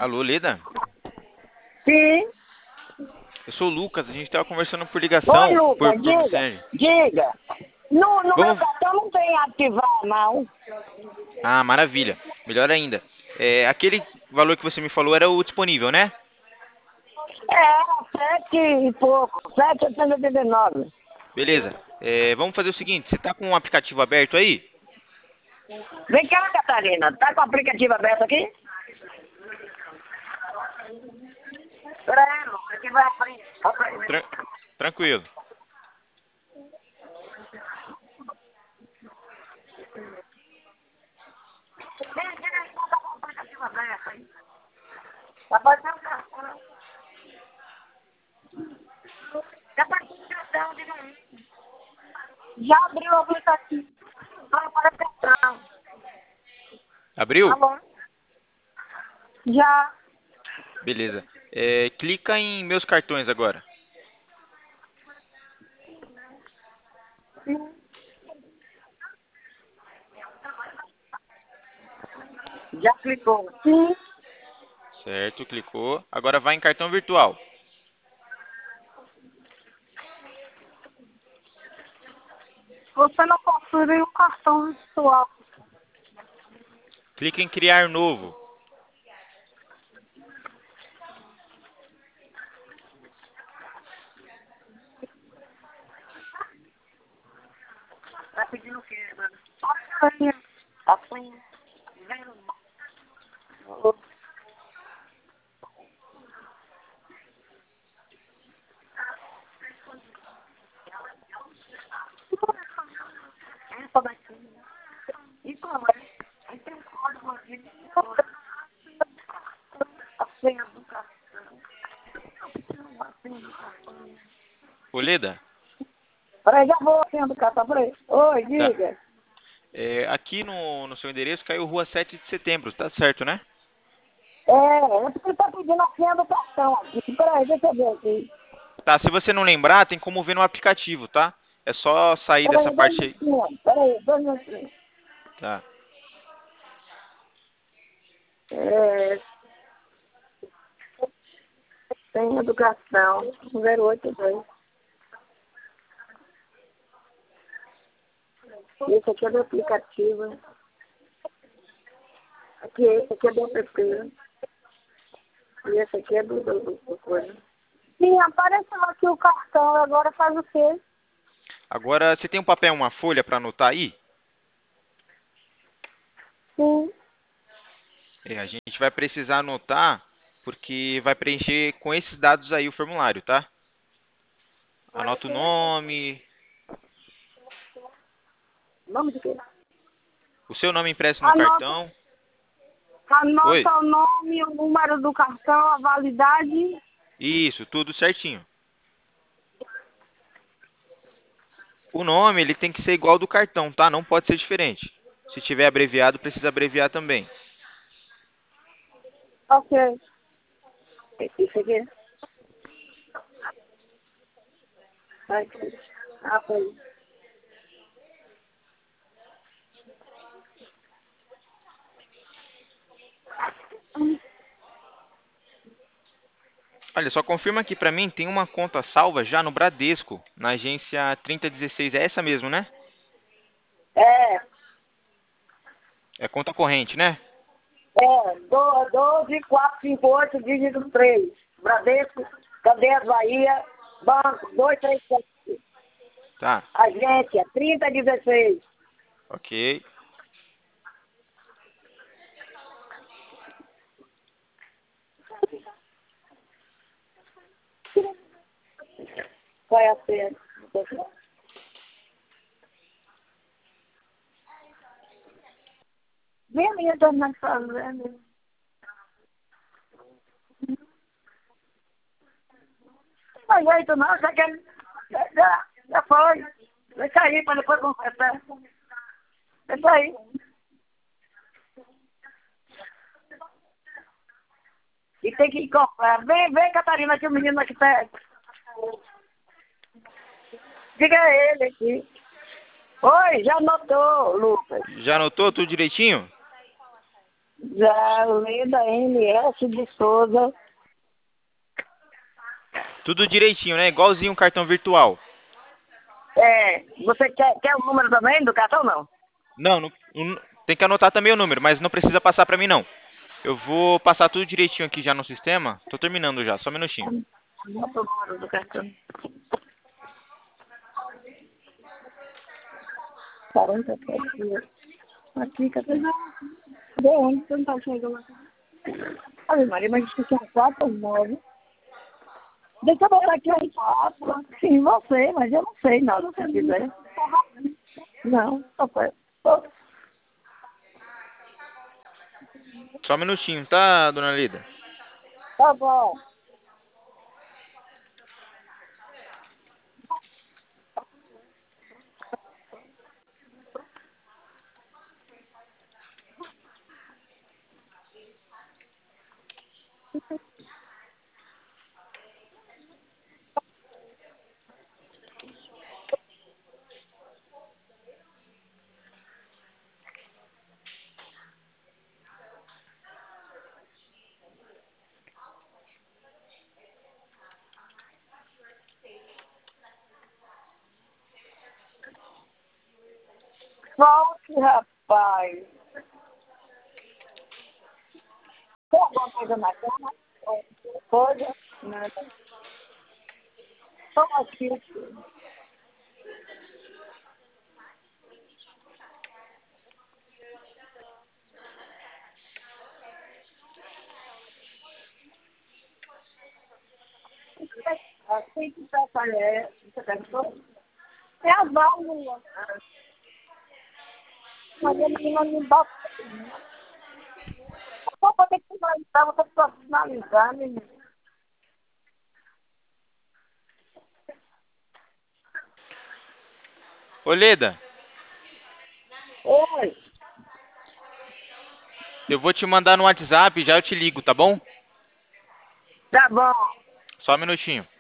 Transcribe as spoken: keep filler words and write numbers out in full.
Alô, Leda? Sim. Eu sou o Lucas, a gente tava conversando por Oi, ligação, por, Lucas, por diga. mensagem. Diga. No, no meu Vamos. cartão não tem ativar, não. Ah, maravilha. Melhor ainda. É, aquele valor que você me falou era o disponível, né? É, sete e pouco. Sete oitenta e oitenta e nove. Beleza. É, vamos fazer o seguinte, você tá com um aplicativo aberto aí? Vem cá, Catarina. Tá com o aplicativo aberto aqui? Peraí, Lucas, que vai abrir. Tran- tranquilo. Vem, diga aí, tá com o aplicativo aberto aí. Tá passando o cartão. Tá passando o cartão, diga aí. Já abriu o aplicativo. Vai para o cartão. Abriu? Alô? Já. Beleza. É, clica em meus cartões agora. Já clicou. Sim. Certo, clicou. Agora vai em cartão virtual. Você não possui o cartão virtual. Clica em criar novo. Tá pedindo o quê, mano? A senha. A senha. Essa daqui. E como é? Aí tem um código aqui. A senha do cartão. A senha do cartão. Ô, Leda? Peraí, já vou a senha do cartão. Peraí. Oi, Tá. diga. É, aqui no, no seu endereço caiu Rua sete de Setembro, tá certo, né? É, é porque ele tá pedindo a senha do cartão aqui. Peraí, deixa eu ver aqui. Tá, se você não lembrar, tem como ver no aplicativo, tá? É só sair dessa Peraí, dois parte aí. minutinhos. Peraí, dois minutinhos. Tá. É, senha do cartão. zero oito dois. Esse aqui é do aplicativo. Aqui, esse aqui é do app. E esse aqui é do, do, do, do coisa. Sim, apareceu aqui o cartão. Agora faz o quê? Agora, você tem um papel e uma folha para anotar aí? Sim. É, a gente vai precisar anotar, porque vai preencher com esses dados aí o formulário, tá? Anota o nome, Nome de quê? o seu nome impresso no Anota, cartão. Oi? anota o nome, o número do cartão, a validade. Isso, tudo certinho. O nome, ele tem que ser igual ao do cartão, tá? Não pode ser diferente. Se tiver abreviado, precisa abreviar também. Ok. Isso aqui. Aqui. Ah, foi. Olha, só confirma aqui pra mim, tem uma conta salva já no Bradesco, na agência trinta dezesseis. É essa mesmo, né? É, É conta corrente, né? é, doze, quatrocentos e cinquenta e oito, dígito três. Bradesco, Candeias, Bahia, Banco, dois três sete. Tá, Agência, trinta dezesseis. ok. Qual é a senha? Vem a minha dona fazendo. Não tem jeito não, já quer. Já, já, já foi. Deixa aí para depois conversar. Deixa aí. E tem que comprar. Vem, vem, Catarina, que o menino aqui perto. Diga a ele aqui. Oi, já anotou, Lucas. Já anotou tudo direitinho? Já Leda M S de Souza. Tudo direitinho, né? Igualzinho um cartão virtual. É, você quer, quer o número também do cartão, não? Não, não, não- tem que anotar também o número, mas não precisa passar pra mim, não. Eu vou passar tudo direitinho aqui já no sistema. Tô terminando já, só um minutinho. Anota o número do cartão. quarenta, aqui. Aqui, cadê? Cadê onde? Você não tá chegando aqui. Ave Maria, mas isso aqui é quatro, nove. Deixa eu botar aqui um quatro. Sim, você, mas eu não sei nada se quiser. Não, tá certo. Só um minutinho, tá, dona Lida? Tá bom. Volte, rapaz. Tem alguma coisa na cama? Coisa? Nada. Toma aqui. Assim que você aparece, você pensou? É a válvula. Mas ele não me dá. Eu vou ter que finalizar, vou ter que finalizar, menino. Ô, Leda, Oi, eu vou te mandar no WhatsApp, já eu te ligo, tá bom? tá bom. Só um minutinho.